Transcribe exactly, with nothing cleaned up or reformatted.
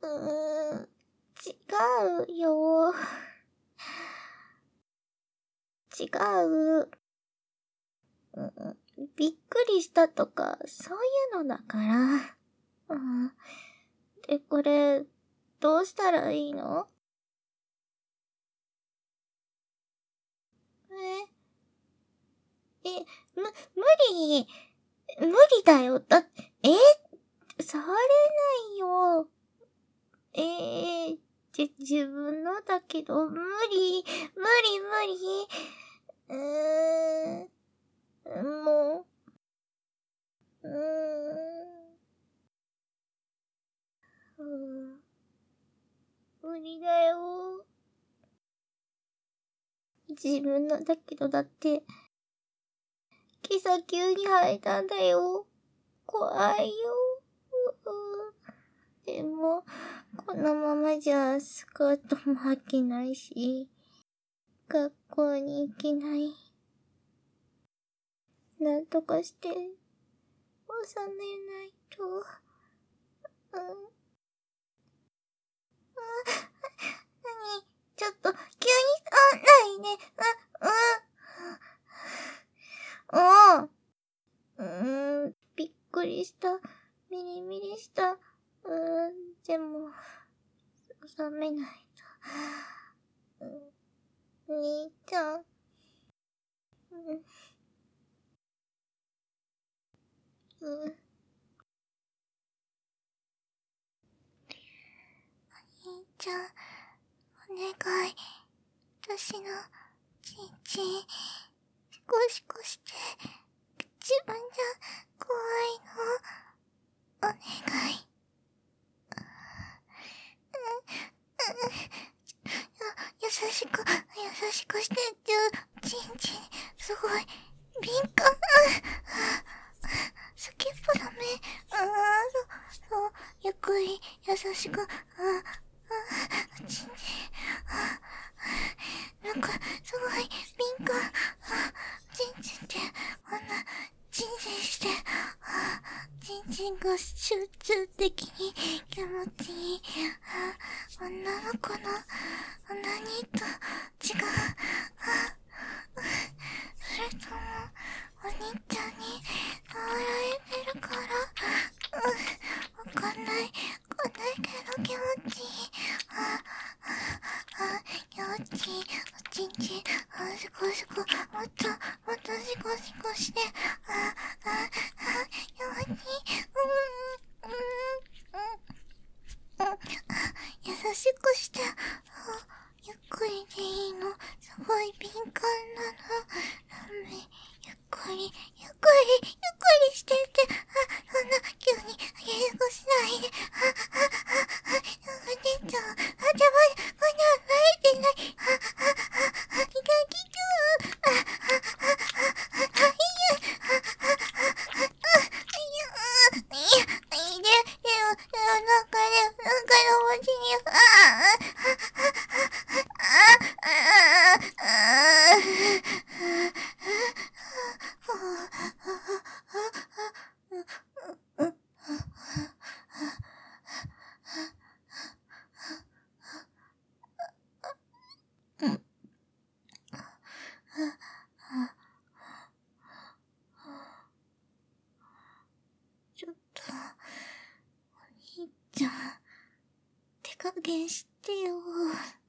うーん、違うよ。違う。うん、びっくりしたとか、そういうのだから。うん。で、これ、どうしたらいいの？え、え、む、無理。無理だよ。だ、え触れないよ。えー、じ、自分のだけど、無理、無理、無理。うーん、もう、うーん、うーん、無理だよ。自分のだけど、だって、今朝急に生えたんだよ。怖いよ。うーでも、このままじゃスカートも履けないし、学校に行けない。なんとかして、収めないと。うん。あ、なに？ちょっと、急に触んないで。うん、うん。うーん、びっくりした。ミリミリした。うーん、でも、収めないと。うん、兄ちゃん。うん。うん。兄ちゃん、お願い。私の、ちんちん、シコシコして、自分じゃ、怖いの。お願い。優しく、優しくして、ちんちん、すごい、敏感。スキップダメ。あー、そう、そう、ゆっくり、優しく、あ、あ、ちんちん、あ、なんか、すごい、敏感。あ、ちんちんって、こんな、ちんちんして、あ、ちんちんが集中的に気持ちいい。あ、女の子の、何と違う。あ、それとも、お兄ちゃんに触られてるから、うん、わかんない。わかんないけど気持ちいい。あ、あ、あ、気持ちいい。おちんちん、あ、シコシコ、もっと、もっとシコシコして、あ、あ、あ、気持ちいい。うん、うん、うん、うん、優しくして、ゆっくりでいいの。すごい敏感なの。ダメ。ゆっくり、ゆっくり、ゆっくりしてて。あ、そんな、急に、激しくしないで。あ、あ、あ、あ、お姉ちゃん。あ、じゃあ、まだ、まだ、慣れてない。あ、あ、あ、あ、気が利く。あ、あ、あ、あ、あ、あ、いいや。あ、あ、あ、あ、あ、いや、いや、いいで、でも、でも、なんかね、なんかの文字に、あ、あ、ちょっと、お兄ちゃん、手加減してよ。